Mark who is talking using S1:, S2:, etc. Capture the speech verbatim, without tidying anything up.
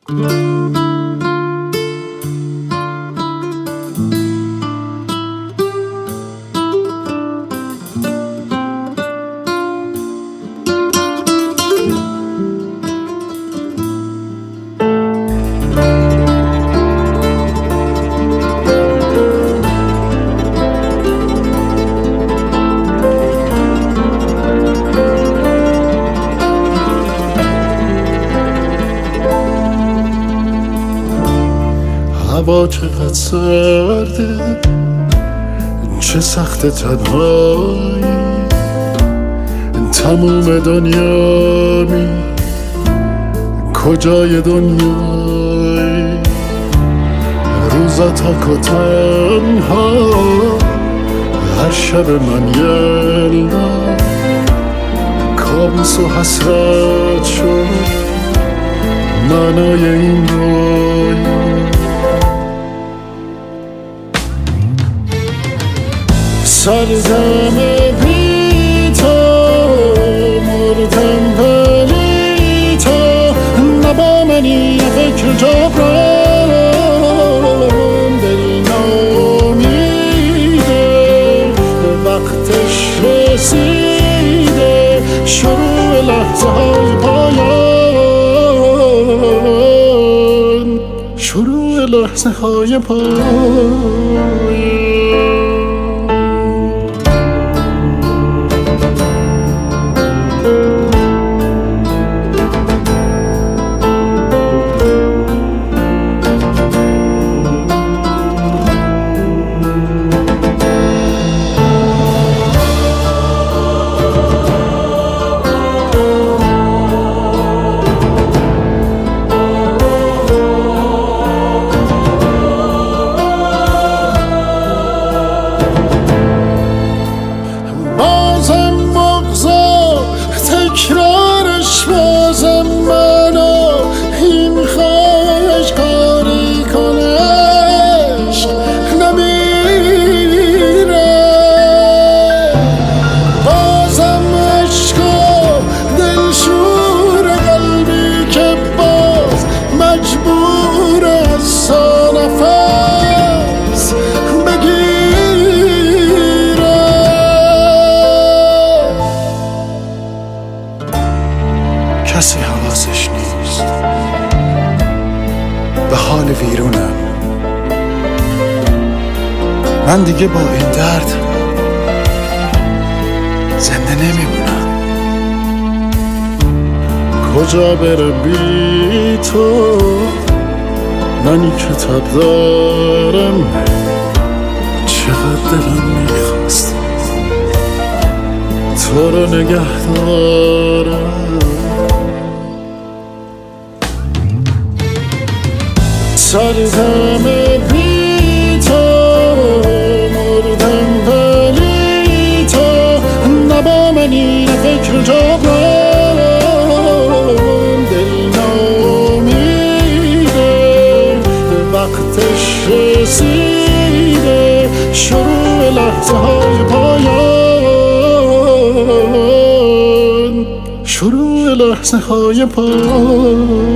S1: هوا چقدر سرده، چه سخت تنهایی، تموم دنیا می کجای دنیایی، روزا تاک و تنها، هر شب من یلدا کابوس و حسرت شد معنای این رویا. سردم بی تو، مردم ولی تو نبا منی فکر جبران، دل نامیده وقتش رسیده، شروع لحظه های پایان، شروع لحظه های پایان. تکرارش بازم منو این خواهش کاری کنه، عشق نمیره، بازم عشق و دلشور قلبی که باز مجبور از نفس بگیره. کسی حواسش نیست به حال ویرونم، من دیگه با این درد زنده نمیمونم. کجا بره بی تو، منی که تب دارم، چقدر دلم میخواست تو رو نگه دارم. سردم بی تو، مردم ولی تو نبا منی فکر جبران، دل نامیده وقتش رسیده، شروع لحظه های پایان، شروع لحظه های پایان.